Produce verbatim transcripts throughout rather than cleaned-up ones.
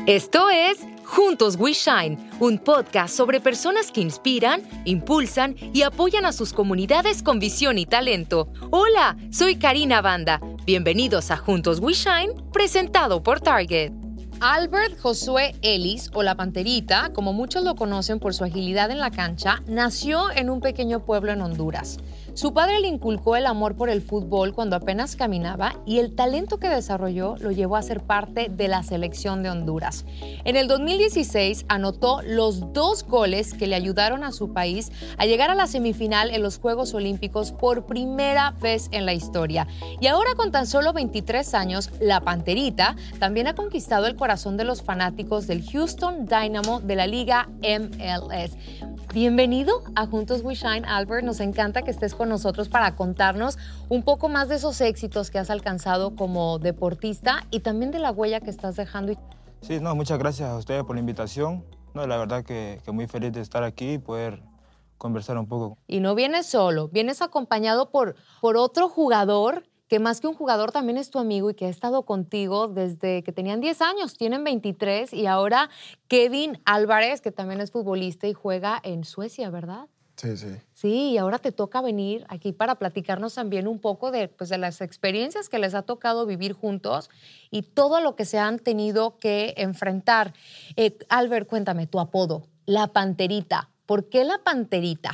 Esto es Juntos We Shine, un podcast sobre personas que inspiran, impulsan y apoyan a sus comunidades con visión y talento. Hola, soy Karina Banda. Bienvenidos a Juntos We Shine, presentado por Target. Albert Josué Ellis, o La Panterita, como muchos lo conocen por su agilidad en la cancha, nació en un pequeño pueblo en Honduras. Su padre le inculcó el amor por el fútbol cuando apenas caminaba y el talento que desarrolló lo llevó a ser parte de la selección de Honduras. En el dos mil dieciséis anotó los dos goles que le ayudaron a su país a llegar a la semifinal en los Juegos Olímpicos por primera vez en la historia. Y ahora, con tan solo veintitrés años, La Panterita también ha conquistado el corazón de los fanáticos del Houston Dynamo de la Liga M L S. Bienvenido a Juntos We Shine, Albert. Nos encanta que estés con nosotros para contarnos un poco más de esos éxitos que has alcanzado como deportista y también de la huella que estás dejando. Sí, no, muchas gracias a ustedes por la invitación. No, la verdad que, que muy feliz de estar aquí y poder conversar un poco. Y no vienes solo, vienes acompañado por, por otro jugador que más que un jugador también es tu amigo y que ha estado contigo desde que tenían diez años, tienen veintitrés, y ahora Kevin Álvarez, que también es futbolista y juega en Suecia, ¿verdad? Sí, sí. Sí, y ahora te toca venir aquí para platicarnos también un poco de, pues, de las experiencias que les ha tocado vivir juntos y todo lo que se han tenido que enfrentar. Eh, Albert, cuéntame, tu apodo, La Panterita. ¿Por qué La Panterita?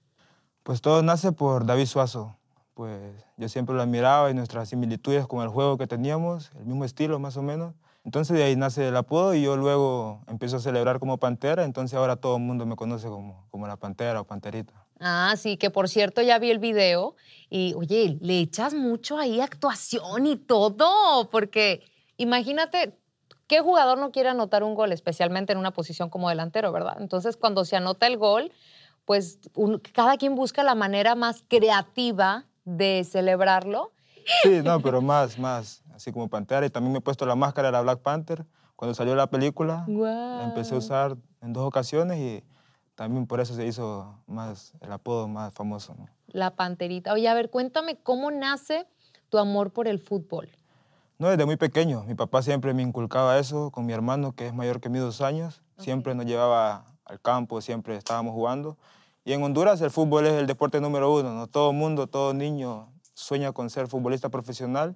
Pues todo nace por David Suazo. Pues yo siempre lo admiraba y nuestras similitudes con el juego que teníamos, el mismo estilo más o menos. Entonces de ahí nace el apodo y yo luego empiezo a celebrar como Pantera, entonces ahora todo el mundo me conoce como, como La Pantera o Panterita. Ah, sí, que por cierto ya vi el video y, oye, le echas mucho ahí actuación y todo, porque imagínate, ¿qué jugador no quiere anotar un gol, especialmente en una posición como delantero, verdad? Entonces, cuando se anota el gol, pues un, cada quien busca la manera más creativa de celebrarlo. Sí, no, pero más, más, así como Pantera. Y también me he puesto la máscara de la Black Panther. Cuando salió la película, Wow. la empecé a usar en dos ocasiones y también por eso se hizo más, el apodo más famoso, ¿no? La Panterita. Oye, a ver, cuéntame, ¿cómo nace tu amor por el fútbol? No, desde muy pequeño. Mi papá siempre me inculcaba eso con mi hermano, que es mayor que mí dos años. Okay. Siempre nos llevaba al campo, siempre estábamos jugando. Y en Honduras el fútbol es el deporte número uno, ¿no? Todo mundo, todo niño sueña con ser futbolista profesional.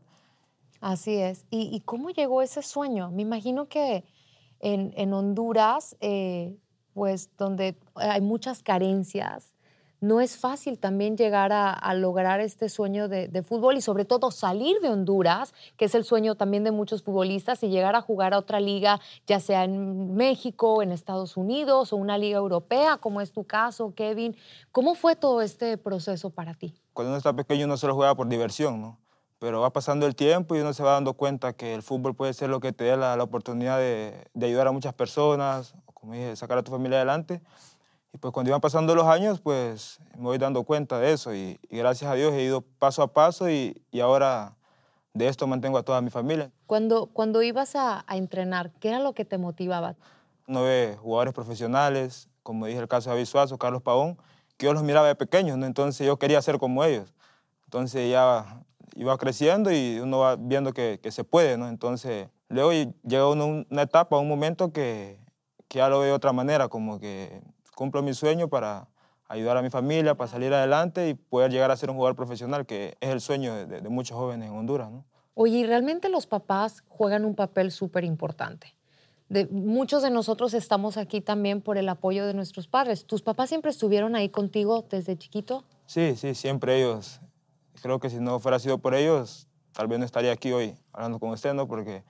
Así es. ¿Y, y cómo llegó ese sueño? Me imagino que en, en Honduras, eh, pues donde hay muchas carencias, no es fácil también llegar a, a lograr este sueño de, de fútbol y sobre todo salir de Honduras, que es el sueño también de muchos futbolistas, y llegar a jugar a otra liga, ya sea en México, en Estados Unidos o una liga europea, como es tu caso, Kevin. ¿Cómo fue todo este proceso para ti? Cuando uno está pequeño uno solo juega por diversión, ¿no? Pero va pasando el tiempo y uno se va dando cuenta que el fútbol puede ser lo que te dé la, la oportunidad de, de ayudar a muchas personas, o como dije, sacar a tu familia adelante. Y pues cuando iban pasando los años, pues me voy dando cuenta de eso y, y gracias a Dios he ido paso a paso y, y ahora de esto mantengo a toda mi familia. Cuando, cuando ibas a, a entrenar, ¿qué era lo que te motivaba? Uno ve jugadores profesionales, como dije el caso de David Suazo, Carlos Pavón, que yo los miraba de pequeños, ¿no? Entonces yo quería ser como ellos. Entonces ya iba creciendo y uno va viendo que, que se puede, ¿no? Entonces luego llega uno una etapa, un momento que, que ya lo veo de otra manera, como que cumplo mi sueño para ayudar a mi familia, para salir adelante y poder llegar a ser un jugador profesional, que es el sueño de, de muchos jóvenes en Honduras, ¿no? Oye, y realmente los papás juegan un papel súper importante. De, muchos de nosotros estamos aquí también por el apoyo de nuestros padres. ¿Tus papás siempre estuvieron ahí contigo desde chiquito? Sí, sí, siempre ellos. Creo que si no fuera sido por ellos, tal vez no estaría aquí hoy hablando con usted, ¿no? Porque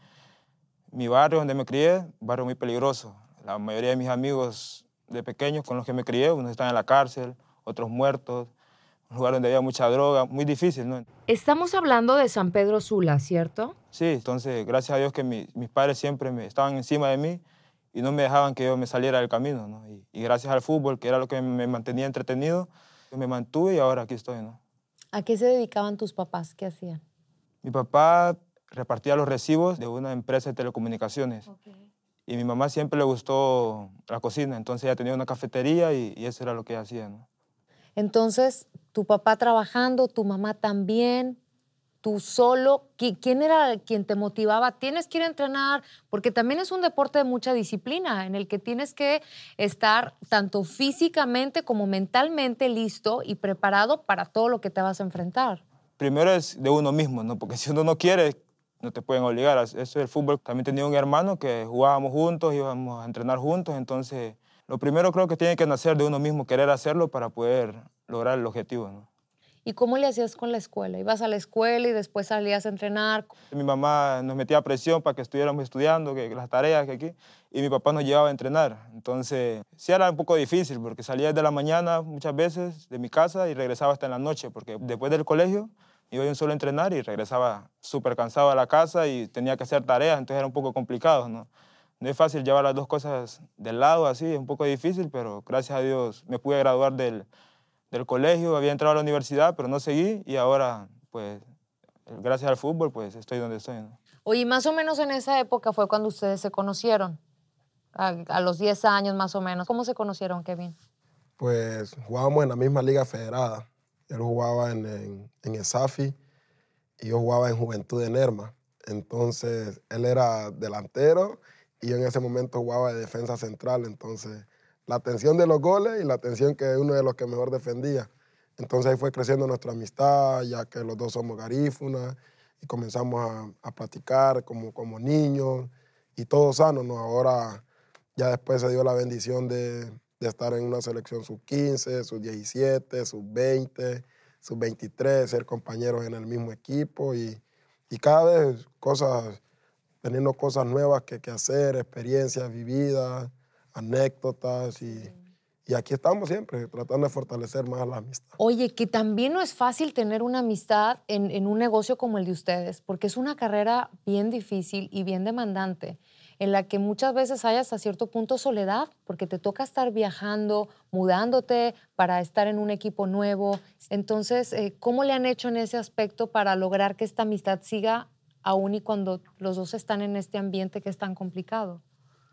mi barrio donde me crié, un barrio muy peligroso. La mayoría de mis amigos de pequeños con los que me crié, unos están en la cárcel, otros muertos, un lugar donde había mucha droga, muy difícil, ¿no? Estamos hablando de San Pedro Sula, ¿cierto? Sí, entonces gracias a Dios que mi, mis padres siempre me, estaban encima de mí y no me dejaban que yo me saliera del camino, ¿no? Y, y gracias al fútbol, que era lo que me mantenía entretenido, yo me mantuve y ahora aquí estoy, ¿no? ¿A qué se dedicaban tus papás? ¿Qué hacían? Mi papá repartía los recibos de una empresa de telecomunicaciones. Okay. Y a mi mamá siempre le gustó la cocina, entonces ella tenía una cafetería y, y eso era lo que ella hacía, ¿no? Entonces, tu papá trabajando, tu mamá también. tú solo? ¿Quién era quien te motivaba? ¿Tienes que ir a entrenar? Porque también es un deporte de mucha disciplina, en el que tienes que estar tanto físicamente como mentalmente listo y preparado para todo lo que te vas a enfrentar. Primero es de uno mismo, ¿no? Porque si uno no quiere, no te pueden obligar. Eso es el fútbol. También tenía un hermano que jugábamos juntos, íbamos a entrenar juntos, entonces lo primero creo que tiene que nacer de uno mismo, querer hacerlo para poder lograr el objetivo, ¿no? ¿Y cómo le hacías con la escuela? ¿Ibas a la escuela y después salías a entrenar? Mi mamá nos metía presión para que estuviéramos estudiando, que las tareas que aquí, y mi papá nos llevaba a entrenar. Entonces, sí era un poco difícil, porque salía de la mañana muchas veces de mi casa y regresaba hasta en la noche, porque después del colegio iba yo solo a entrenar y regresaba súper cansado a la casa y tenía que hacer tareas, entonces era un poco complicado, ¿no? No es fácil llevar las dos cosas del lado así, es un poco difícil, pero gracias a Dios me pude graduar del del colegio, había entrado a la universidad, pero no seguí y ahora, pues, gracias al fútbol, pues, estoy donde estoy, ¿no? Oye, más o menos en esa época fue cuando ustedes se conocieron, a, a los diez años más o menos. ¿Cómo se conocieron, Kevin? Pues jugábamos en la misma liga federada. Él jugaba en, en, en ESAFI y yo jugaba en Juventud de Nerma. Entonces, él era delantero y yo en ese momento jugaba de defensa central, entonces la atención de los goles y la atención que es uno de los que mejor defendía. Entonces ahí fue creciendo nuestra amistad, ya que los dos somos garífunas, y comenzamos a, a platicar como, como niños, y todo sano, ¿no? Ahora ya después se dio la bendición de, de estar en una selección sub quince, sub diecisiete, sub veinte, sub veintitrés, ser compañeros en el mismo equipo, y, y cada vez cosas, teniendo cosas nuevas que, que hacer, experiencias vividas, anécdotas y, y aquí estamos siempre tratando de fortalecer más la amistad. Oye, que también no es fácil tener una amistad en, en un negocio como el de ustedes, porque es una carrera bien difícil y bien demandante, en la que muchas veces hay hasta cierto punto soledad, porque te toca estar viajando, mudándote para estar en un equipo nuevo. Entonces, eh, ¿cómo le han hecho en ese aspecto para lograr que esta amistad siga aún y cuando los dos están en este ambiente que es tan complicado?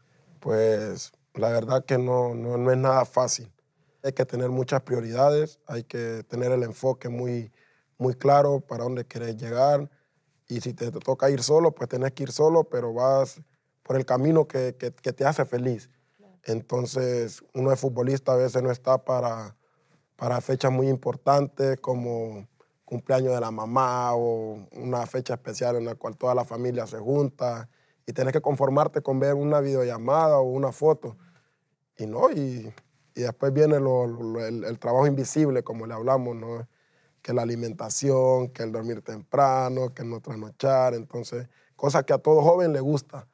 Pues la verdad que no, no, no es nada fácil. Hay que tener muchas prioridades, hay que tener el enfoque muy, muy claro para dónde querés llegar. Y si te, te toca ir solo, pues tenés que ir solo, pero vas por el camino que, que, que te hace feliz. Entonces, uno es futbolista, a veces no está para, para fechas muy importantes como cumpleaños de la mamá o una fecha especial en la cual toda la familia se junta y tenés que conformarte con ver una videollamada o una foto. Y no, y, y después viene lo, lo, el, el trabajo invisible, como le hablamos, ¿no? Que la alimentación, que el dormir temprano, que el no trasnochar. Entonces, cosas que a todo joven le gusta.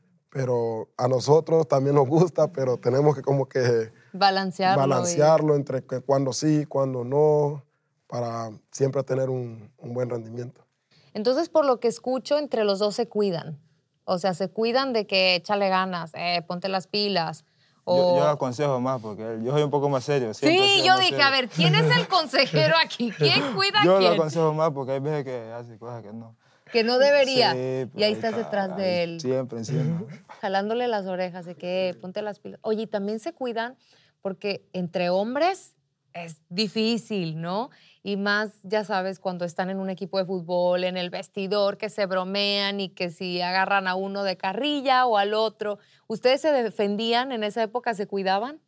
Pero a nosotros también nos gusta, pero tenemos que como que balancearlo, balancearlo y... entre cuando sí, cuando no, para siempre tener un, un buen rendimiento. Entonces, por lo que escucho, entre los dos se cuidan. O sea, se cuidan de que échale ganas, eh, ponte las pilas. O... Yo, yo aconsejo más porque yo soy un poco más serio. Sí, yo dije, serio. A ver, ¿quién es el consejero aquí? ¿Quién cuida a yo quién? Yo lo aconsejo más porque hay veces que hace cosas que no. Que no debería. Sí, y ahí estás está, detrás de ahí, él. Siempre, encima. Jalándole las orejas de que ponte las pilas. Oye, y también se cuidan porque entre hombres es difícil, ¿no? Y más, ya sabes, cuando están en un equipo de fútbol, en el vestidor, que se bromean y que si agarran a uno de carrilla o al otro. ¿Ustedes se defendían en esa época? ¿Se cuidaban?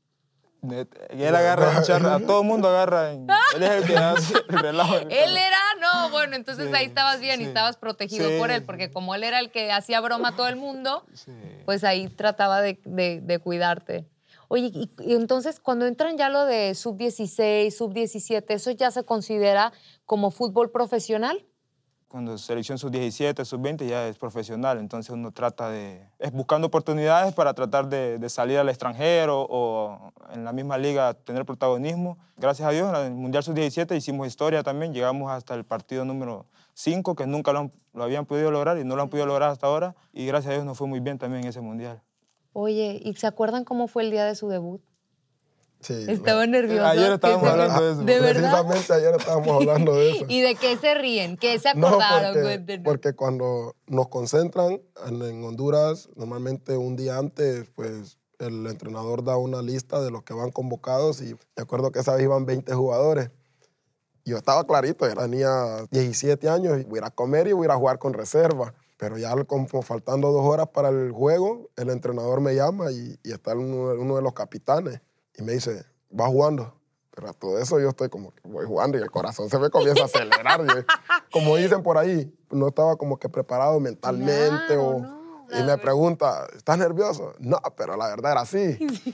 Y él agarra, a todo el mundo agarra. En, él es el que hace el relajo. Él era, no, bueno, entonces sí, ahí estabas bien sí, y estabas protegido sí, por él, porque como él era el que hacía broma a todo el mundo, sí. pues ahí trataba de, de, de cuidarte. Oye, y, y entonces cuando entran ya lo de sub dieciséis, sub diecisiete, ¿eso ya se considera como fútbol profesional? Cuando selección sub diecisiete, sub veinte ya es profesional, entonces uno trata de... Es buscando oportunidades para tratar de, de salir al extranjero o en la misma liga tener protagonismo. Gracias a Dios, en el Mundial sub diecisiete hicimos historia también, llegamos hasta el partido número cinco, que nunca lo, lo habían podido lograr y no lo han podido lograr hasta ahora, y gracias a Dios nos fue muy bien también en ese Mundial. Oye, ¿y se acuerdan cómo fue el día de su debut? Sí. Estaba nervioso. Ayer estábamos hablando de eso. ¿De verdad? Precisamente ayer estábamos hablando de eso. ¿Y de qué se ríen? ¿Qué se acordaron? No, porque, porque cuando nos concentran en, en Honduras, normalmente un día antes, pues el entrenador da una lista de los que van convocados y me acuerdo que esa vez iban veinte jugadores. Yo estaba clarito, yo tenía diecisiete años, y voy a ir a comer y voy a ir a jugar con reserva. Pero ya como faltando dos horas para el juego, el entrenador me llama y, y está uno, uno de los capitanes y me dice, ¿vas jugando? Pero a todo eso yo estoy como que voy jugando y el corazón se me comienza a acelerar. Y, como dicen por ahí, no estaba como que preparado mentalmente. Claro, o, no, y me pregunta, ¿estás nervioso? No, pero la verdad era así.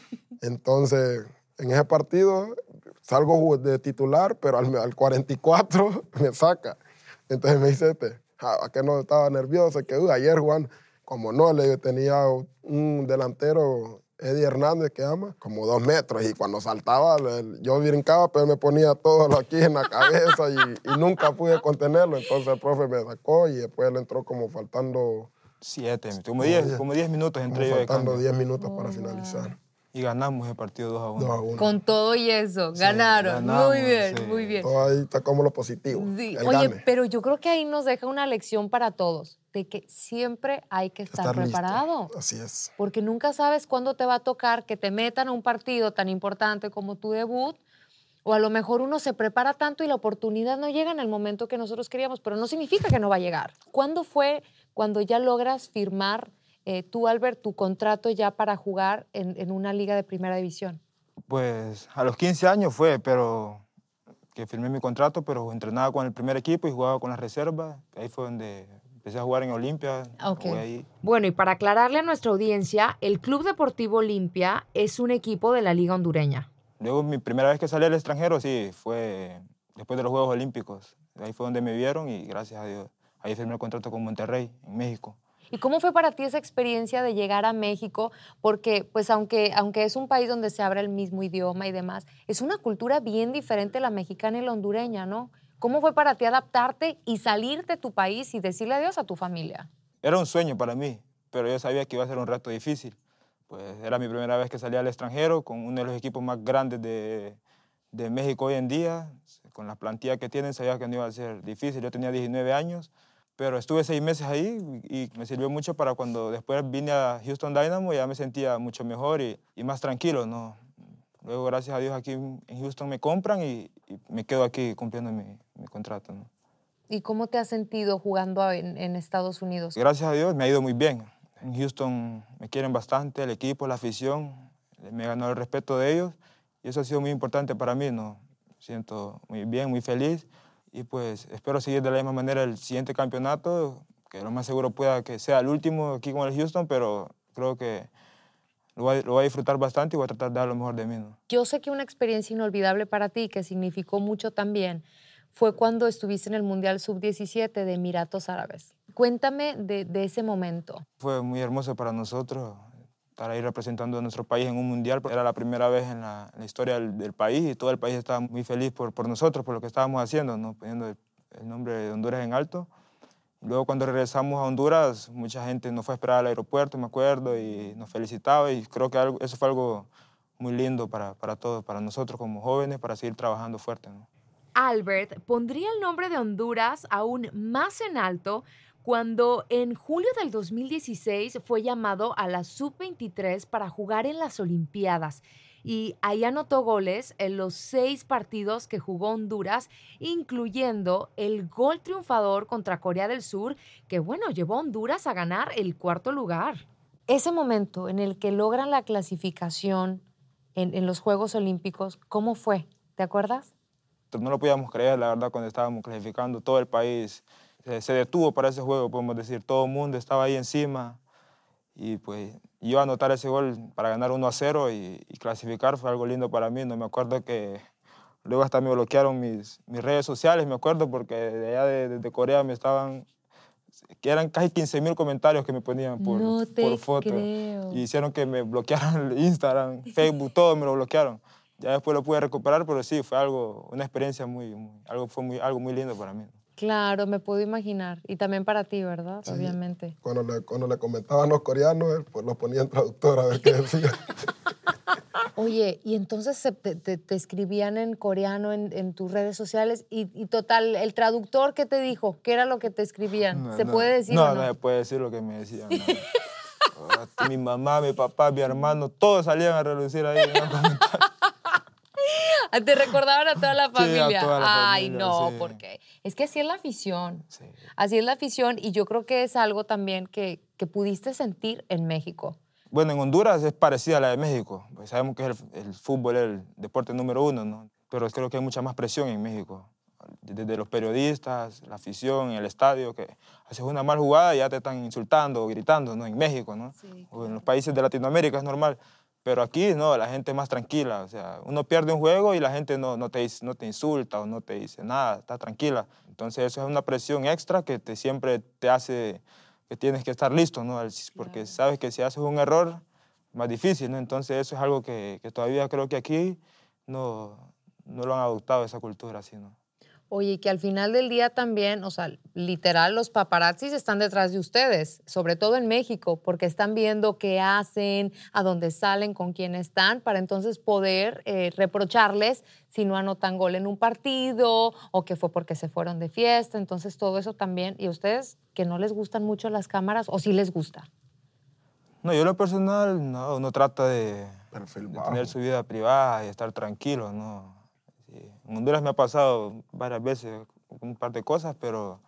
Entonces, en ese partido salgo de titular, pero al, al cuarenta y cuatro me saca. Entonces me dice este, ¿a qué no estaba nervioso? Que uh, ayer jugando, como no, le tenía un delantero, Eddie Hernández, que ama, como dos metros, y cuando saltaba, yo brincaba, pero me ponía todo aquí en la cabeza y, y nunca pude contenerlo. Entonces el profe me sacó y después él entró como faltando... Siete, como diez, como diez minutos entre yo de cambio. Faltando diez minutos Oh, para finalizar. Y ganamos el partido dos a uno. dos a uno. Con todo y eso, Sí, ganaron. ganamos, muy bien, sí. muy bien. Todo ahí está como lo positivo. Sí. El Oye, gane. pero yo creo que ahí nos deja una lección para todos, de que siempre hay que estar, Estar listo. preparado. Así es. Porque nunca sabes cuándo te va a tocar que te metan a un partido tan importante como tu debut, o a lo mejor uno se prepara tanto y la oportunidad no llega en el momento que nosotros queríamos, pero no significa que no va a llegar. ¿Cuándo fue cuando ya logras firmar eh, tú, Albert, tu contrato ya para jugar en, en una liga de primera división? Pues a los quince años fue, pero que firmé mi contrato, pero entrenaba con el primer equipo y jugaba con las reservas. Ahí fue donde empecé a jugar en Olimpia. Okay. Jugué ahí. Bueno, y para aclararle a nuestra audiencia, el Club Deportivo Olimpia es un equipo de la Liga Hondureña. Luego, mi primera vez que salí al extranjero, sí, fue después de los Juegos Olímpicos. Ahí fue donde me vieron y gracias a Dios, ahí firmé el contrato con Monterrey, en México. ¿Y cómo fue para ti esa experiencia de llegar a México? Porque, pues, aunque, aunque es un país donde se habla el mismo idioma y demás, es una cultura bien diferente la mexicana y la hondureña, ¿no? ¿Cómo fue para ti adaptarte y salir de tu país y decirle adiós a tu familia? Era un sueño para mí, pero yo sabía que iba a ser un reto difícil. Pues era mi primera vez que salía al extranjero con uno de los equipos más grandes de, de México hoy en día. Con la plantilla que tienen, sabía que no iba a ser difícil. Yo tenía diecinueve años. Pero estuve seis meses ahí y me sirvió mucho para cuando después vine a Houston Dynamo, ya me sentía mucho mejor y, y más tranquilo, ¿no? Luego, gracias a Dios, aquí en Houston me compran y, y me quedo aquí cumpliendo mi, mi contrato, ¿no? ¿Y cómo te has sentido jugando en, en Estados Unidos? Gracias a Dios me ha ido muy bien. En Houston me quieren bastante, el equipo, la afición, me he ganado el respeto de ellos y eso ha sido muy importante para mí, ¿no? Me siento muy bien, muy feliz. Y pues espero seguir de la misma manera el siguiente campeonato, que lo más seguro pueda que sea el último aquí con el Houston, pero creo que lo voy a, lo voy a disfrutar bastante y voy a tratar de dar lo mejor de mí, ¿no? Yo sé que una experiencia inolvidable para ti, que significó mucho también, fue cuando estuviste en el Mundial sub diecisiete de Emiratos Árabes. Cuéntame de, de ese momento. Fue muy hermoso para nosotros estar ahí representando a nuestro país en un mundial. Era la primera vez en la, en la historia del, del país y todo el país estaba muy feliz por, por nosotros, por lo que estábamos haciendo, ¿no? Poniendo el, el nombre de Honduras en alto. Luego cuando regresamos a Honduras, mucha gente nos fue a esperar al aeropuerto, me acuerdo, y nos felicitaba y creo que algo, eso fue algo muy lindo para, para todos, para nosotros como jóvenes, para seguir trabajando fuerte, ¿no? Albert pondría el nombre de Honduras aún más en alto cuando en julio del dos mil dieciséis fue llamado a la sub veintitrés para jugar en las Olimpiadas. Y ahí anotó goles en los seis partidos que jugó Honduras, incluyendo el gol triunfador contra Corea del Sur, que, bueno, llevó a Honduras a ganar el cuarto lugar. Ese momento en el que logran la clasificación en, en los Juegos Olímpicos, ¿cómo fue? ¿Te acuerdas? No lo podíamos creer, la verdad, cuando estábamos clasificando. Todo el país se, se detuvo para ese juego, podemos decir. Todo el mundo estaba ahí encima. Y pues yo anotar ese gol para ganar uno a cero y, y clasificar fue algo lindo para mí. No me acuerdo que luego hasta me bloquearon mis, mis redes sociales, me acuerdo, porque de allá de, de Corea me estaban, que eran casi quince mil comentarios que me ponían por, no te por foto. creo. Y hicieron que me bloquearan el Instagram, Facebook, todo me lo bloquearon. Ya después lo pude recuperar, pero sí, fue algo, una experiencia muy, muy, algo, fue muy, algo muy lindo para mí. Claro, me puedo imaginar. Y también para ti, ¿verdad? Sí. Obviamente. Cuando le, cuando le comentaban los coreanos, él, pues los ponía en traductor a ver qué decía. Oye, y entonces se- te, te- te escribían en coreano en, en tus redes sociales y, y total, el traductor, ¿qué te dijo? ¿Qué era lo que te escribían? No, ¿Se no. puede decir No, o no? no se puede decir lo que me decían. No. Hasta mi mamá, mi papá, mi hermano, todos salían a relucir ahí en los comentarios. Te recordaban a toda la familia. Sí, a toda la Ay, familia, no, sí. porque es que así es la afición. Sí. Así es la afición y yo creo que es algo también que, que pudiste sentir en México. Bueno, en Honduras es parecida a la de México. Pues sabemos que es el, el fútbol es el deporte número uno, ¿no? Pero creo que hay mucha más presión en México. Desde los periodistas, la afición, el estadio, que haces una mal jugada y ya te están insultando o gritando, ¿no? En México, ¿no? Sí, O claro. en los países de Latinoamérica es normal. Pero aquí, no, la gente es más tranquila. O sea, uno pierde un juego y la gente no, no, te, no te insulta o no te dice nada, está tranquila. Entonces eso es una presión extra que te, siempre te hace que tienes que estar listo, ¿no? Porque Claro. sabes que si haces un error, más difícil, ¿no? Entonces eso es algo que, que todavía creo que aquí no, no lo han adoptado, esa cultura así, ¿no? Oye, y que al final del día también, o sea, literal, los paparazzis están detrás de ustedes, sobre todo en México, porque están viendo qué hacen, a dónde salen, con quién están, para entonces poder eh, reprocharles si no anotan gol en un partido o que fue porque se fueron de fiesta. Entonces, todo eso también. ¿Y a ustedes que no les gustan mucho las cámaras o sí les gusta? No, yo en lo personal, no, uno trata de, Perfil de bajo. tener su vida privada y estar tranquilo, ¿no? Sí. En Honduras me ha pasado varias veces un par de cosas, pero...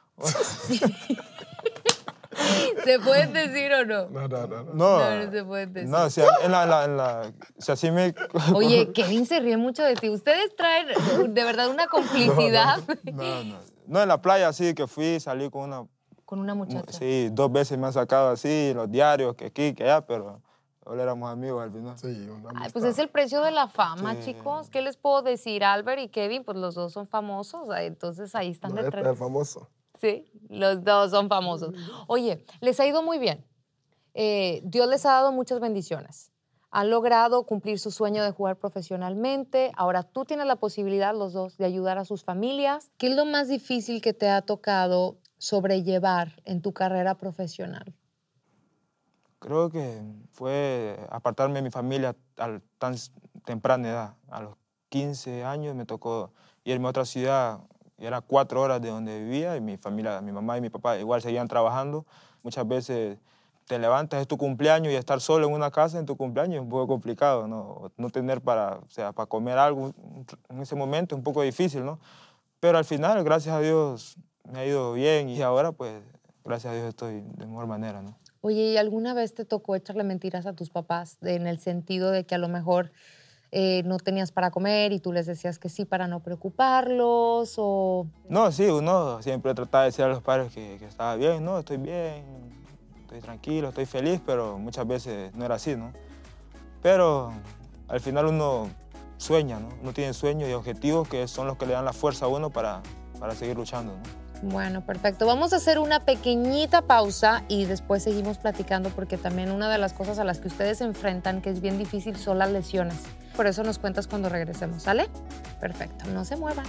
¿Se pueden decir o no? No, no, no. no. No, No, no se pueden decir. no, o sea, en la, en la, en la- o sea, sí me... Oye, Kevin se ríe mucho de ti. Ustedes traen de verdad una complicidad No, no, no, en la playa sí que fui, salí con una... con una muchacha. Sí, dos veces me han sacado así, los diarios, que aquí, que allá, pero ahora éramos amigos al final. Sí, una Ay, amistad. pues es el precio de la fama, Sí. chicos. ¿Qué les puedo decir? Albert y Kevin, pues los dos son famosos. Ay, entonces ahí están No, este detrás. es el famoso. Sí, los dos son famosos. Oye, les ha ido muy bien. Eh, Dios les ha dado muchas bendiciones. Han logrado cumplir su sueño de jugar profesionalmente. Ahora tú tienes la posibilidad, los dos, de ayudar a sus familias. ¿Qué es lo más difícil que te ha tocado sobrellevar en tu carrera profesional? Creo que fue apartarme de mi familia a tan temprana edad. A los quince años me tocó irme a otra ciudad, era cuatro horas de donde vivía, y mi familia, mi mamá y mi papá igual seguían trabajando. Muchas veces te levantas, es tu cumpleaños, y estar solo en una casa en tu cumpleaños es un poco complicado, ¿no? No tener para, o sea, para comer algo en ese momento es un poco difícil, ¿no? Pero al final, gracias a Dios, me ha ido bien, y ahora, pues, gracias a Dios estoy de mejor manera, ¿no? Oye, ¿y alguna vez te tocó echarle mentiras a tus papás en el sentido de que a lo mejor eh, no tenías para comer y tú les decías que sí para no preocuparlos? O... No, sí, uno siempre trataba de decir a los padres que, que estaba bien, no, estoy bien, estoy tranquilo, estoy feliz, pero muchas veces no era así, ¿no? Pero al final uno sueña, ¿no? Uno tiene sueños y objetivos que son los que le dan la fuerza a uno para, para seguir luchando, ¿no? Bueno, perfecto. Vamos a hacer una pequeñita pausa y después seguimos platicando porque también una de las cosas a las que ustedes se enfrentan, que es bien difícil, son las lesiones. Por eso nos cuentas cuando regresemos, ¿sale? Perfecto, no se muevan.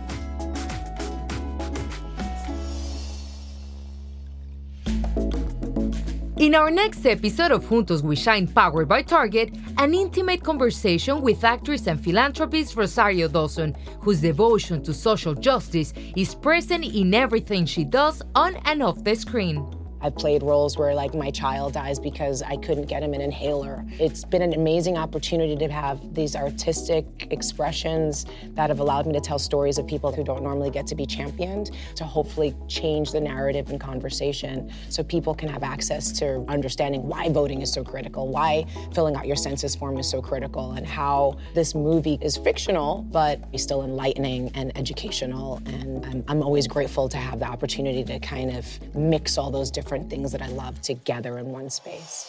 In our next episode of Juntos We Shine, powered by Target, an intimate conversation with actress and philanthropist Rosario Dawson, whose devotion to social justice is present in everything she does on and off the screen. I've played roles where, like, my child dies because I couldn't get him an inhaler. It's been an amazing opportunity to have these artistic expressions that have allowed me to tell stories of people who don't normally get to be championed, to hopefully change the narrative and conversation so people can have access to understanding why voting is so critical, why filling out your census form is so critical, and how this movie is fictional, but still enlightening and educational. And I'm, I'm always grateful to have the opportunity to kind of mix all those different different things that I love together in one space.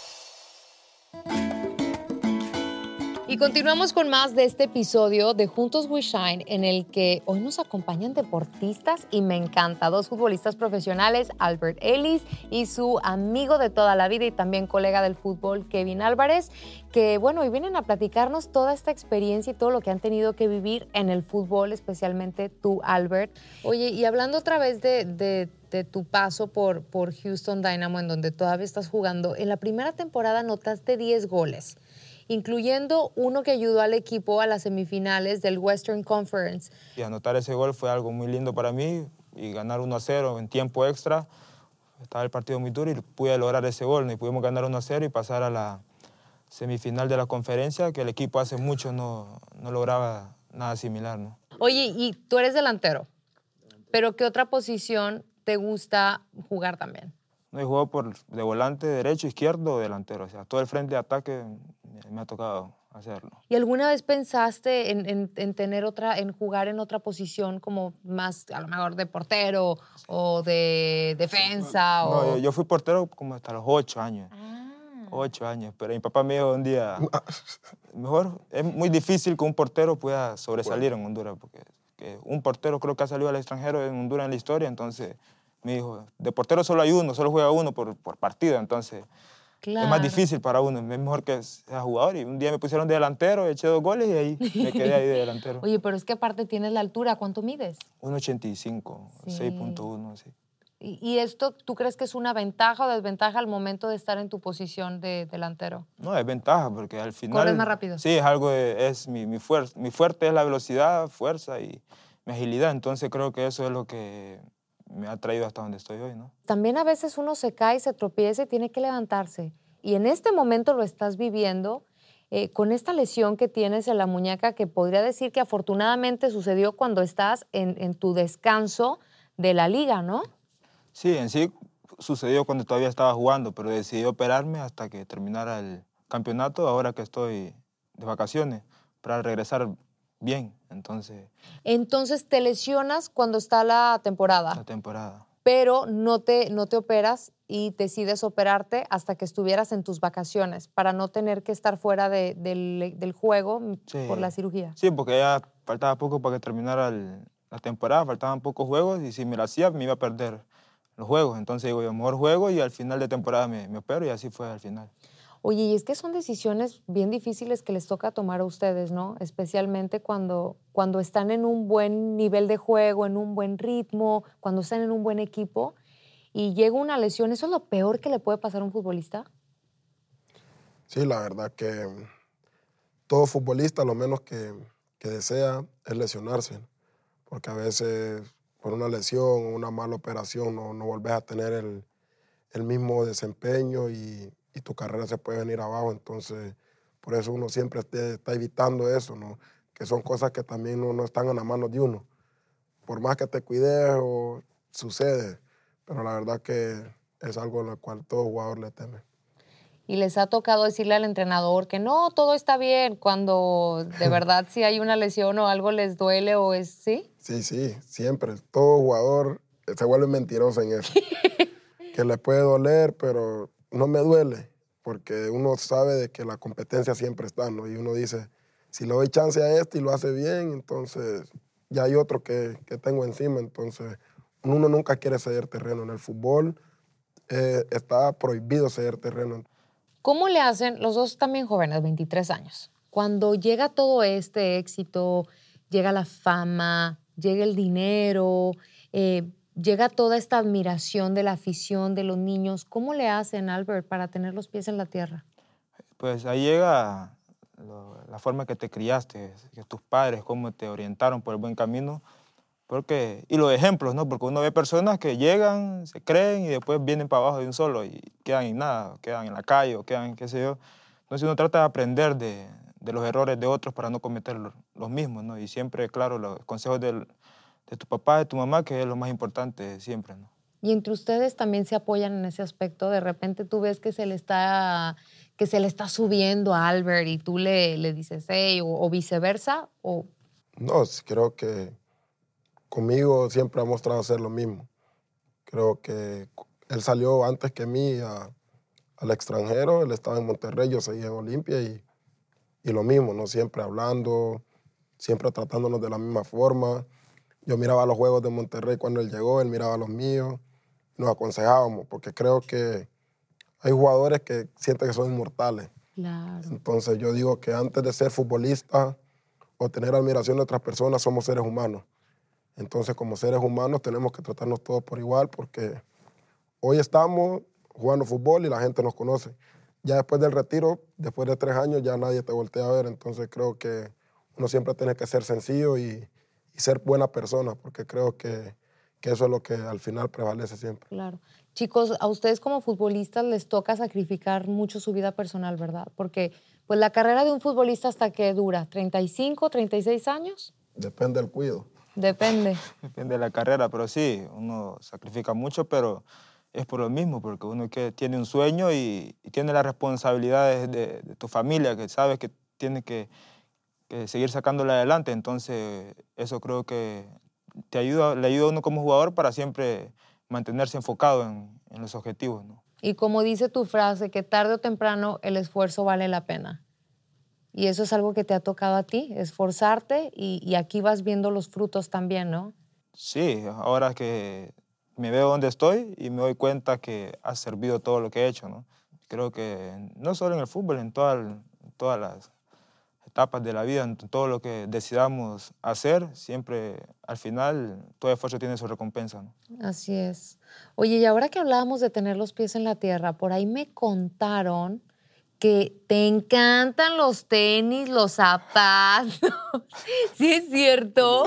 Y continuamos con más de este episodio de Juntos We Shine, en el que hoy nos acompañan deportistas y me encanta, dos futbolistas profesionales, Albert Ellis y su amigo de toda la vida y también colega del fútbol, Kevin Álvarez, que bueno, hoy vienen a platicarnos toda esta experiencia y todo lo que han tenido que vivir en el fútbol, especialmente tú, Albert. Oye, y hablando otra vez de, de, de tu paso por, por Houston Dynamo, en donde todavía estás jugando, en la primera temporada anotaste diez goles, incluyendo uno que ayudó al equipo a las semifinales del Western Conference. Y anotar ese gol fue algo muy lindo para mí, y ganar uno a cero en tiempo extra. Estaba el partido muy duro y pude lograr ese gol, ¿no? Y pudimos ganar uno a cero y pasar a la semifinal de la conferencia, que el equipo hace mucho no, no lograba nada similar, ¿no? Oye, y tú eres delantero, pero ¿qué otra posición te gusta jugar también? No, he jugado por, de volante derecho, izquierdo o delantero. O sea, todo el frente de ataque me, me ha tocado hacerlo. ¿Y alguna vez pensaste en, en, en tener otra, en jugar en otra posición como más, a lo mejor de portero o de defensa? No, o... yo, yo fui portero como hasta los ocho años. Ah. Ocho años. Pero mi papá me dijo un día, mejor, es muy difícil que un portero pueda sobresalir en Honduras, porque que un portero creo que ha salido al extranjero en Honduras en la historia, entonces me dijo, de portero solo hay uno, solo juega uno por, por partido, entonces Claro. es más difícil para uno, es mejor que sea jugador. Y un día me pusieron de delantero, eché dos goles y ahí me quedé ahí de delantero. Oye, pero es que aparte tienes la altura, ¿cuánto mides? uno ochenta y cinco, Sí. seis punto uno, sí. ¿Y, ¿Y esto tú crees que es una ventaja o desventaja al momento de estar en tu posición de delantero? No, es ventaja porque al final... ¿Corres más rápido? Sí, es algo, de, es mi, mi, fuerza, mi fuerte es la velocidad, fuerza y mi agilidad, entonces creo que eso es lo que me ha traído hasta donde estoy hoy, ¿no? También a veces uno se cae, se tropieza y tiene que levantarse. Y en este momento lo estás viviendo eh, con esta lesión que tienes en la muñeca, que podría decir que afortunadamente sucedió cuando estás en, en tu descanso de la liga, ¿no? Sí, en sí sucedió cuando todavía estaba jugando, pero decidí operarme hasta que terminara el campeonato, ahora que estoy de vacaciones, para regresar bien, entonces... Entonces te lesionas cuando está la temporada. La temporada. Pero no te, no te operas y decides operarte hasta que estuvieras en tus vacaciones para no tener que estar fuera de, del, del juego Sí. por la cirugía. Sí, porque ya faltaba poco para que terminara el, la temporada, faltaban pocos juegos y si me lo hacía me iba a perder los juegos. Entonces digo, yo mejor juego y al final de temporada me, me opero y así fue al final. Oye, y es que son decisiones bien difíciles que les toca tomar a ustedes, ¿no? Especialmente cuando, cuando están en un buen nivel de juego, en un buen ritmo, cuando están en un buen equipo y llega una lesión. ¿Eso es lo peor que le puede pasar a un futbolista? Sí, la verdad que todo futbolista lo menos que, que desea es lesionarse, porque a veces por una lesión o una mala operación no, no volvés a tener el, el mismo desempeño y, y tu carrera se puede venir abajo. Entonces, por eso uno siempre te, está evitando eso, ¿no? Que son cosas que también no, no están en las manos de uno. Por más que te cuides, o sucede, pero la verdad que es algo a lo cual todo jugador le teme. Y les ha tocado decirle al entrenador que no, todo está bien, cuando de verdad si hay una lesión o algo les duele o es, ¿sí? Sí, sí, siempre. Todo jugador se vuelve mentiroso en eso. Que le puede doler, pero no me duele, porque uno sabe de que la competencia siempre está, ¿no? Y uno dice, si le doy chance a este y lo hace bien, entonces ya hay otro que, que tengo encima. Entonces, uno nunca quiere ceder terreno. En el fútbol eh, está prohibido ceder terreno. ¿Cómo le hacen, los dos también jóvenes, veintitrés años, cuando llega todo este éxito, llega la fama, llega el dinero, eh, llega toda esta admiración de la afición de los niños? ¿Cómo le hacen, Albert, para tener los pies en la tierra? Pues ahí llega lo, la forma que te criaste, que tus padres, cómo te orientaron por el buen camino. Porque, y los ejemplos, ¿no? Porque uno ve personas que llegan, se creen y después vienen para abajo de un solo y quedan en nada, quedan en la calle o quedan, qué sé yo. Entonces uno trata de aprender de, de los errores de otros para no cometer los, los mismos, ¿no? Y siempre, claro, los consejos del, de tu papá, de tu mamá, que es lo más importante siempre, ¿no? Y entre ustedes también se apoyan en ese aspecto. De repente tú ves que se le está, que se le está subiendo a Albert y tú le, le dices, hey, o, o viceversa, o... No, creo que conmigo siempre ha mostrado ser lo mismo. Creo que él salió antes que mí a, al extranjero, él estaba en Monterrey, yo seguía en Olimpia y, y lo mismo, ¿no? Siempre hablando, siempre tratándonos de la misma forma. Yo miraba los juegos de Monterrey cuando él llegó, él miraba los míos, nos aconsejábamos, porque creo que hay jugadores que sienten que son inmortales. Claro. Entonces yo digo que antes de ser futbolista o tener admiración de otras personas, somos seres humanos. Entonces, como seres humanos, tenemos que tratarnos todos por igual, porque hoy estamos jugando fútbol y la gente nos conoce. Ya después del retiro, después de tres años, ya nadie te voltea a ver. Entonces, creo que uno siempre tiene que ser sencillo y, y ser buena persona, porque creo que, que eso es lo que al final prevalece siempre. Claro. Chicos, a ustedes como futbolistas les toca sacrificar mucho su vida personal, ¿verdad? Porque Pues la carrera de un futbolista, ¿hasta qué dura? ¿treinta y cinco, treinta y seis años? Depende del cuido. Depende. Depende de la carrera, pero sí, uno sacrifica mucho, pero es por lo mismo, porque uno que tiene un sueño y, y tiene las responsabilidades de, de tu familia, que sabes que tiene que, que seguir sacándola adelante. Entonces, eso creo que te ayuda, le ayuda a uno como jugador para siempre mantenerse enfocado en, en los objetivos, ¿no? Y como dice tu frase, que tarde o temprano el esfuerzo vale la pena. Y eso es algo que te ha tocado a ti, esforzarte, y, y aquí vas viendo los frutos también, ¿no? Sí, ahora que me veo donde estoy y me doy cuenta que ha servido todo lo que he hecho, ¿no? Creo que no solo en el fútbol, en, toda el- en todas las etapas de la vida, en todo lo que decidamos hacer, siempre al final todo esfuerzo tiene su recompensa, ¿no? Así es. Oye, y ahora que hablábamos de tener los pies en la tierra, por ahí me contaron que te encantan los tenis, los zapatos. ¿Sí es cierto?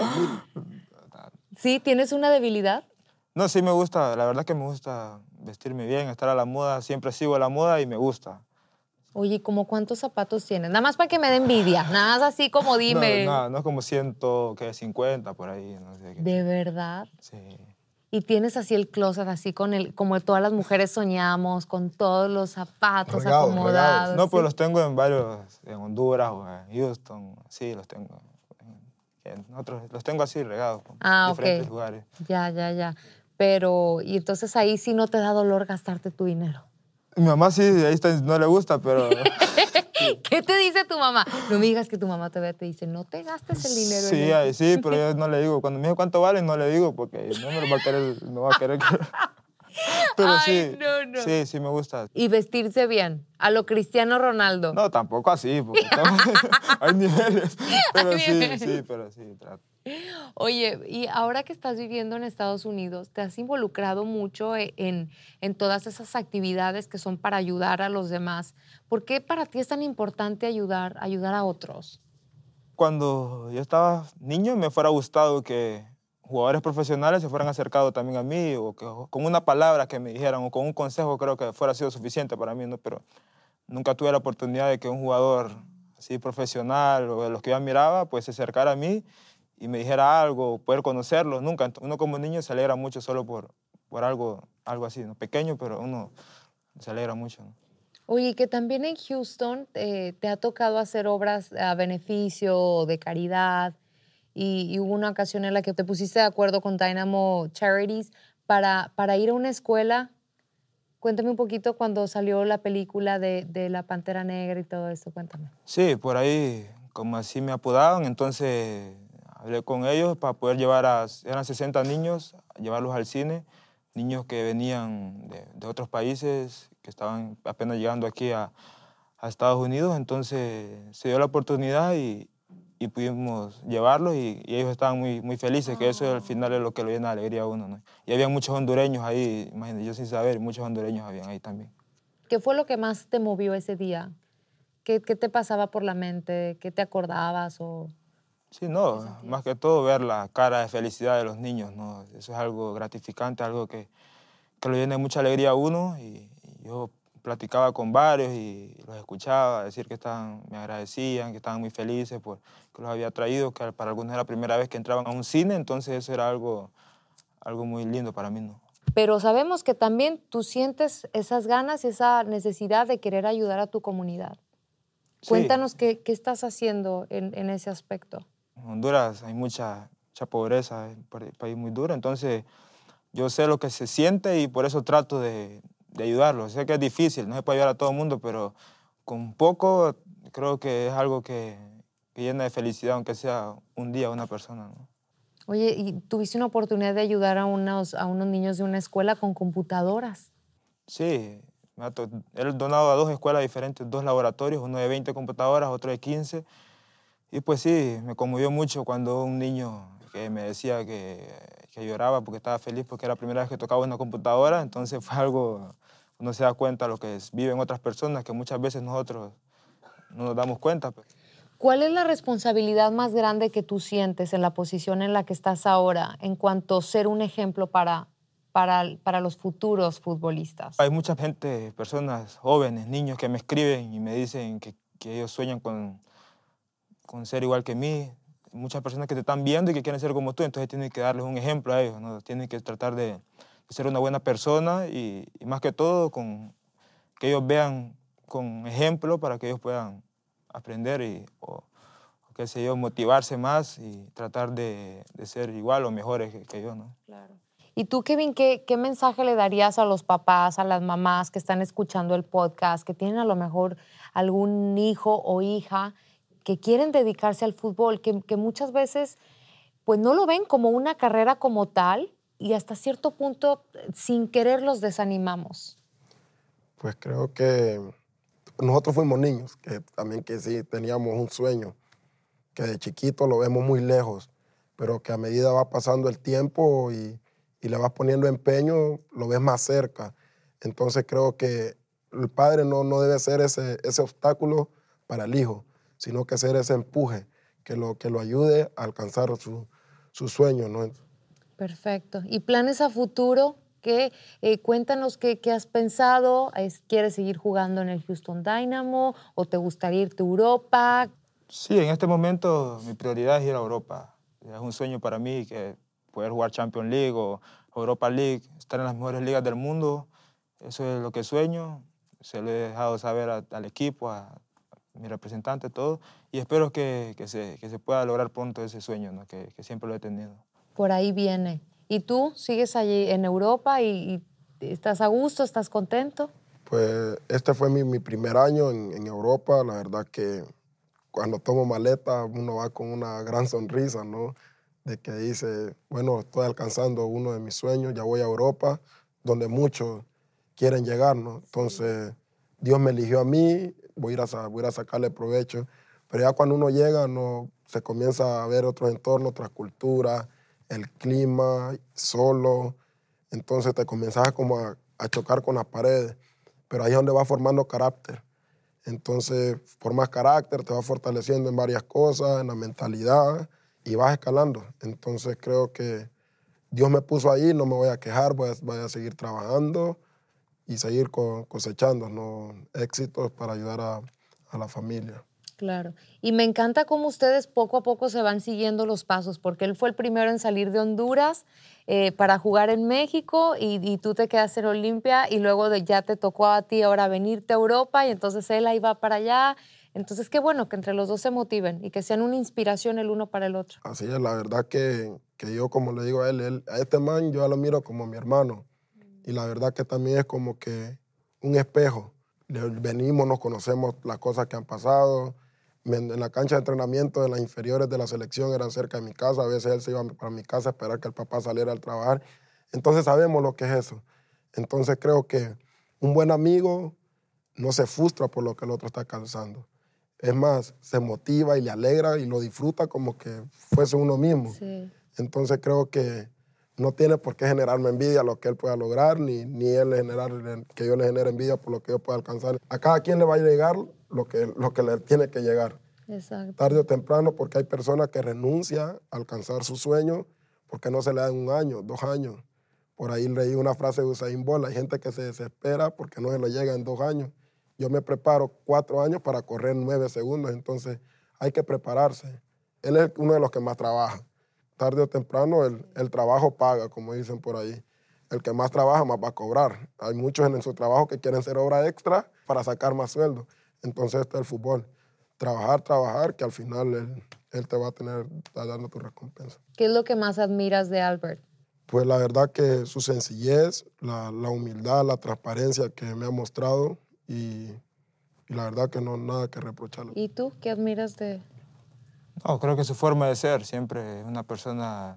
¿Sí? ¿Tienes una debilidad? No, sí me gusta, la verdad que me gusta vestirme bien, estar a la moda, siempre sigo la moda y me gusta. Oye, ¿cómo cuántos zapatos tienes? Nada más para que me dé envidia, nada más así como dime. No, no, no es como ciento, que cincuenta por ahí, no sé. qué. ¿De verdad? Sí. Y tienes así el closet, así con el, como todas las mujeres soñamos, con todos los zapatos Regados, acomodados. regados. No, pues sí. los tengo en varios, en Honduras o en Houston, sí, los tengo. En otros, los tengo así regados en Ah, diferentes ok. lugares. Ya, ya, ya. Pero, y entonces ahí sí no te da dolor gastarte tu dinero. Mi mamá sí, ahí está, no le gusta, pero... ¿Qué te dice tu mamá? No me digas que tu mamá te ve, te dice, no te gastes el dinero en Sí, eso. ahí sí, pero yo no le digo. Cuando me dice cuánto vale, no le digo porque no me lo va a querer, no va a querer. que- Pero Ay, sí, no, no. sí, sí me gusta. Y vestirse bien, a lo Cristiano Ronaldo. No, tampoco así, porque estamos- hay niveles. Pero Hay sí, niveles. sí, pero sí, trato. Oye, y ahora que estás viviendo en Estados Unidos, ¿te has involucrado mucho e- en, en todas esas actividades que son para ayudar a los demás? ¿Por qué para ti es tan importante ayudar, ayudar a otros? Cuando yo estaba niño me fuera gustado que jugadores profesionales se fueran acercado también a mí o que con una palabra que me dijeran o con un consejo creo que fuera sido suficiente para mí, ¿no? Pero nunca tuve la oportunidad de que un jugador así profesional o de los que yo admiraba pues se acercara a mí y me dijera algo, poder conocerlo, nunca. Uno como niño se alegra mucho solo por, por algo, algo así, ¿no? Pequeño, pero uno se alegra mucho, ¿no? Oye, y que también en Houston eh, te ha tocado hacer obras a beneficio o de caridad, y, y hubo una ocasión en la que te pusiste de acuerdo con Dynamo Charities para, para ir a una escuela. Cuéntame un poquito cuando salió la película de, de La Pantera Negra y todo eso, cuéntame. Sí, por ahí, como así me apodaban, entonces hablé con ellos para poder llevar a, eran sesenta niños, llevarlos al cine, niños que venían de, de otros países, que estaban apenas llegando aquí a, a Estados Unidos, entonces se dio la oportunidad y, y pudimos llevarlos y, y ellos estaban muy, muy felices, que eso al final es lo que lo llena de alegría a uno, ¿no? Y había muchos hondureños ahí, imagínate, yo sin saber, muchos hondureños habían ahí también. ¿Qué fue lo que más te movió ese día? ¿Qué, qué te pasaba por la mente? ¿Qué te acordabas? O... Sí, no, más que todo ver la cara de felicidad de los niños, ¿no? Eso es algo gratificante, algo que, que lo llena de mucha alegría a uno y, y yo platicaba con varios y los escuchaba decir que estaban, me agradecían, que estaban muy felices por que los había traído, que para algunos era la primera vez que entraban a un cine, entonces eso era algo, algo muy lindo para mí, ¿no? Pero sabemos que también tú sientes esas ganas y esa necesidad de querer ayudar a tu comunidad. Sí. Cuéntanos qué, qué estás haciendo en, en ese aspecto. En Honduras hay mucha, mucha pobreza, es un país muy duro, entonces yo sé lo que se siente y por eso trato de, de ayudarlos. Sé que es difícil, no se puede ayudar a todo el mundo, pero con poco creo que es algo que, que llena de felicidad, aunque sea un día a una persona, ¿no? Oye, ¿y tuviste una oportunidad de ayudar a unos, a unos niños de una escuela con computadoras? Sí, me ha to- he donado a dos escuelas diferentes, dos laboratorios, uno de veinte computadoras, otro de quince. Y pues sí, me conmovió mucho cuando un niño que me decía que, que lloraba porque estaba feliz porque era la primera vez que tocaba una computadora, entonces fue algo, uno se da cuenta de lo que es- viven otras personas que muchas veces nosotros no nos damos cuenta. Pues. ¿Cuál es la responsabilidad más grande que tú sientes en la posición en la que estás ahora en cuanto a ser un ejemplo para, para, para los futuros futbolistas? Hay mucha gente, personas jóvenes, niños que me escriben y me dicen que que ellos sueñan con, con ser igual que mí. Muchas personas que te están viendo y que quieren ser como tú, entonces tienes que darles un ejemplo a ellos, ¿no? Tienen que tratar de, de ser una buena persona y, y más que todo con, que ellos vean con ejemplo para que ellos puedan aprender y, o, o qué sé yo, motivarse más y tratar de, de ser igual o mejores que, que yo, ¿no? Claro. Y tú, Kevin, ¿qué, ¿qué mensaje le darías a los papás, a las mamás que están escuchando el podcast, que tienen a lo mejor algún hijo o hija que quieren dedicarse al fútbol, que, que muchas veces pues no lo ven como una carrera como tal y hasta cierto punto sin querer los desanimamos? Pues creo que nosotros fuimos niños, que también que sí teníamos un sueño, que de chiquito lo vemos muy lejos, pero que a medida va pasando el tiempo y, y le vas poniendo empeño, lo ves más cerca. Entonces creo que el padre no, no debe ser ese, ese obstáculo para el hijo, sino que ser ese empuje que lo, que lo ayude a alcanzar su, su sueño, ¿no? Perfecto. ¿Y planes a futuro? ¿Qué? Eh, cuéntanos qué, qué has pensado. ¿Quieres seguir jugando en el Houston Dynamo o te gustaría irte a Europa? Sí, en este momento mi prioridad es ir a Europa. Es un sueño para mí que poder jugar Champions League o Europa League, estar en las mejores ligas del mundo. Eso es lo que sueño. Se lo he dejado saber a, al equipo, a, mi representante, todo, y espero que, que, se, que se pueda lograr pronto ese sueño, ¿no? que, que siempre lo he tenido. Por ahí viene. ¿Y tú sigues allí en Europa y, y estás a gusto, estás contento? Pues este fue mi, mi primer año en, en Europa. La verdad que cuando tomo maleta uno va con una gran sonrisa, ¿no? De que dice, bueno, estoy alcanzando uno de mis sueños, ya voy a Europa, donde muchos quieren llegar, ¿no? Entonces, Dios me eligió a mí, voy a ir a, voy a, ir a sacarle provecho. Pero ya cuando uno llega, no, se comienza a ver otros entornos, otras culturas, el clima, solo. Entonces te comienzas como a, a chocar con las paredes. Pero ahí es donde vas formando carácter. Entonces formas carácter, te vas fortaleciendo en varias cosas, en la mentalidad, y vas escalando. Entonces creo que Dios me puso ahí, no me voy a quejar, voy a, voy a seguir trabajando y seguir cosechando, ¿no? Éxitos para ayudar a, a la familia. Claro. Y me encanta cómo ustedes poco a poco se van siguiendo los pasos, porque él fue el primero en salir de Honduras eh, para jugar en México y, y tú te quedaste en Olimpia y luego de, ya te tocó a ti ahora venirte a Europa y entonces él ahí va para allá. Entonces, qué bueno que entre los dos se motiven y que sean una inspiración el uno para el otro. Así es, la verdad que, que yo, como le digo a él, él, a este man yo lo miro como mi hermano. Y la verdad que también es como que un espejo. Venimos, nos conocemos las cosas que han pasado. En la cancha de entrenamiento de las inferiores de la selección eran cerca de mi casa. A veces él se iba para mi casa a esperar que el papá saliera al trabajar. Entonces sabemos lo que es eso. Entonces creo que un buen amigo no se frustra por lo que el otro está cansando. Es más, se motiva y le alegra y lo disfruta como que fuese uno mismo. Sí. Entonces creo que no tiene por qué generarme envidia lo que él pueda lograr, ni, ni él generar, que yo le genere envidia por lo que yo pueda alcanzar. A cada quien le va a llegar lo que, lo que le tiene que llegar. Exacto. Tarde o temprano, porque hay personas que renuncian a alcanzar su sueño porque no se le dan un año, dos años. Por ahí leí una frase de Usain Bolt, hay gente que se desespera porque no se le llega en dos años. Yo me preparo cuatro años para correr nueve segundos, entonces hay que prepararse. Él es uno de los que más trabaja. Tarde o temprano el, el trabajo paga, como dicen por ahí. El que más trabaja más va a cobrar. Hay muchos en su trabajo que quieren hacer hora extra para sacar más sueldo. Entonces este es el fútbol. Trabajar, trabajar, que al final él, él te va a tener a dando tu recompensa. ¿Qué es lo que más admiras de Albert? Pues la verdad que su sencillez, la, la humildad, la transparencia que me ha mostrado y, y la verdad que no nada que reprocharle. ¿Y tú qué admiras de...? No, creo que su forma de ser, siempre es una persona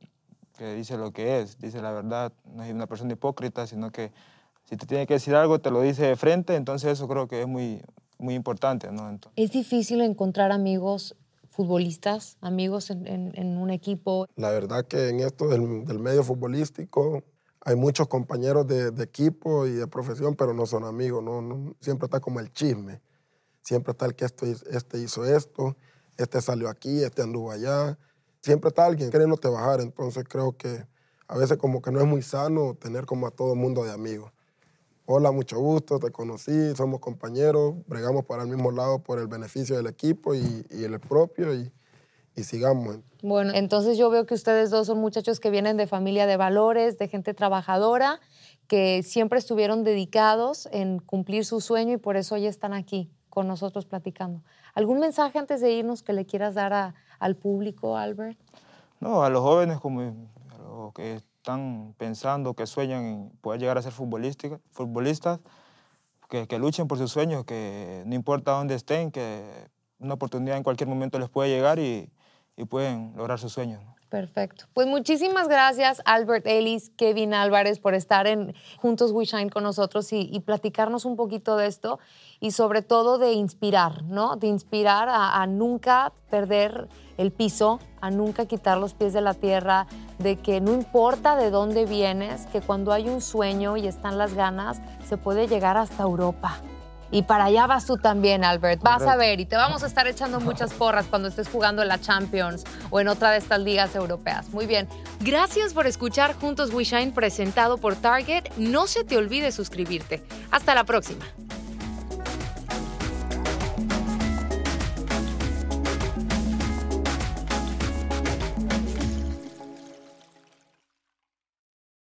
que dice lo que es, dice la verdad, no es una persona hipócrita, sino que si te tiene que decir algo, te lo dice de frente, entonces eso creo que es muy, muy importante, ¿no? Entonces, ¿es difícil encontrar amigos futbolistas, amigos en, en, en un equipo? La verdad que en esto del, del medio futbolístico hay muchos compañeros de, de equipo y de profesión, pero no son amigos, ¿no? No, siempre está como el chisme, siempre está el que esto, este hizo esto, este salió aquí, este anduvo allá. Siempre está alguien queriéndote bajar, entonces creo que a veces como que no es muy sano tener como a todo mundo de amigos. hola, mucho gusto, te conocí, somos compañeros, bregamos para el mismo lado por el beneficio del equipo y, y el propio y, y sigamos. Bueno, entonces yo veo que ustedes dos son muchachos que vienen de familia de valores, de gente trabajadora, que siempre estuvieron dedicados en cumplir su sueño y por eso hoy están aquí con nosotros platicando. ¿Algún mensaje antes de irnos que le quieras dar a, al público, Albert? No, a los jóvenes como a los que están pensando, que sueñan en poder llegar a ser futbolistas, futbolistas que, que luchen por sus sueños, que no importa dónde estén, que una oportunidad en cualquier momento les puede llegar y, y pueden lograr sus sueños, ¿no? Perfecto. Pues muchísimas gracias, Albert Ellis, Kevin Álvarez, por estar en Juntos We Shine con nosotros y, y platicarnos un poquito de esto y sobre todo de inspirar, ¿no? De inspirar a, a nunca perder el piso, a nunca quitar los pies de la tierra, de que no importa de dónde vienes, que cuando hay un sueño y están las ganas, se puede llegar hasta Europa. Y para allá vas tú también, Albert. Vas a ver y te vamos a estar echando muchas porras cuando estés jugando en la Champions o en otra de estas ligas europeas. Muy bien. Gracias por escuchar Juntos We Shine presentado por Target. No se te olvide suscribirte. Hasta la próxima.